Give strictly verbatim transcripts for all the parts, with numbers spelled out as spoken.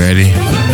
ready?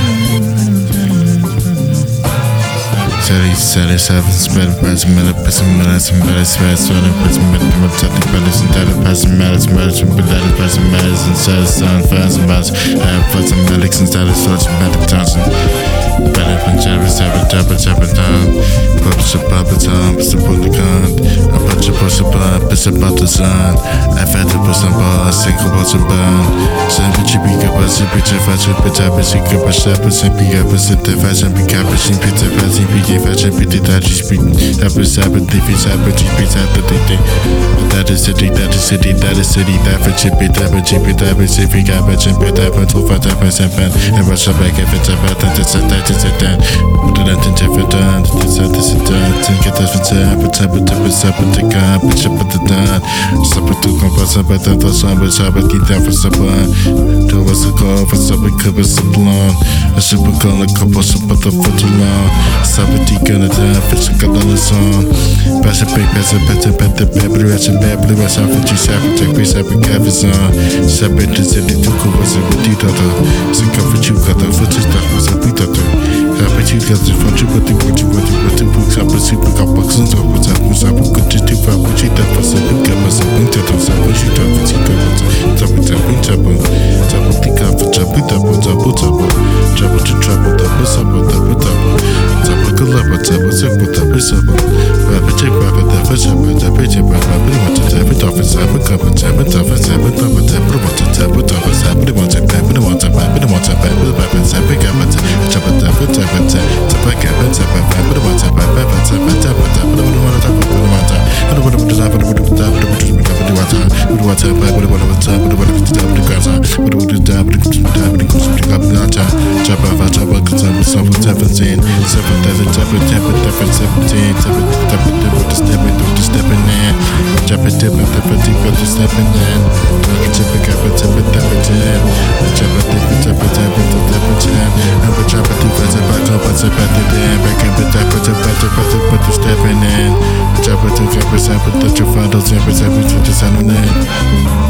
Steady, steady, seven, spread, present, minute, present, minutes, and better, spread, sweating, present, minute, minute, technic, betters, and data, present, matters, matters, and better, present, matters, and says, sun, fast, and bounce, have present, medics, and status, such, and better, Johnson. Better than Jarvis, have a job, a job, a time. Publish a pop, a time, it's a bulletin. I put your push a blood, it's about the sun. I've had to put some ball, I sink a bunch of bun. Send a chippy, cup, a zippy, chip, a chip, a tap, a sink, a shop, a simpy, up, a sit, a fashion, be cap, a sink, pizza, fashion, be gay, fashion, be the touchy, speak. Up a sap, a diffy, sap, a cheap, pizza, the thing. That is city, that is city, that is city, that for chippy, tap, a chippy, tap, a zippy, cap, a chip, a tap, a two, five, tap, a seven, and rush up back if it's about that, it's a that. It's a done. Put it out in different done. This is this is done. Take it as it's a but type of type of type of take up. Bitch up at the done. Stop it to compass up at the sun. But I bet get down for supper. Do what's a call for supper. Cover sublime. A super call a couple up at the foot too long. Stop it. You gonna die. Fish a color on the song. Pass a big pass a pet a pet the baby. Rest a bad blue. Rest off with you. Separate. Take piece up a cabin's on. Separate. This is the two covers. With the daughter. So cover you. Got the foot. Stuff was a bit of I bet you got the front, you got the what you want, you got the books, I bet you got boxes of what's up, what's up, good to do, I bet you that was a big game, as a winter, I bet you that was a good one, top it up, in trouble, top it, think of a job, it up, top it up, trouble to trouble, that was up, that was up, top it, good love, top it, up, that was up, I bet you, I bet that was up, I bet you, I bet you want to tap it off, it's up, it up, it's up, it's up, it's up, it's up, it's up, it's up, it's up, it's up, it's up, it wants to tap it, it wants to tap it, it wants to tap it, it wants to tap it, it wants to tap it, tap it, tap it, tap it, tap it, tap it, tap it, wants to tap it, tap it, tap it, tap it, tap it, want to tap it, want to I don't want to tap it, want to tap it, want to tap it, want to want to tap it, want to tap it, want to tap it, grabs on, want to tap it, tap it, goes to tap it, tap tap it, tap it, cuz I'm so seventeen, seven, tap it, tap it, tap it, tap it, seventeen, tap it, tap it, tap it, step it, do step in there, tap it, tap it, tap it, tap it, step in there, tap it, tap it, tap it, tap it, tap it, tap it, tap it, tap it, tap it, and we tap it, tap it, back up, it's about the day, back up, tap it, tap it, tap it, put the step in there, tap it, tap it, tap it, touch your father's, tap it, tap it, just on the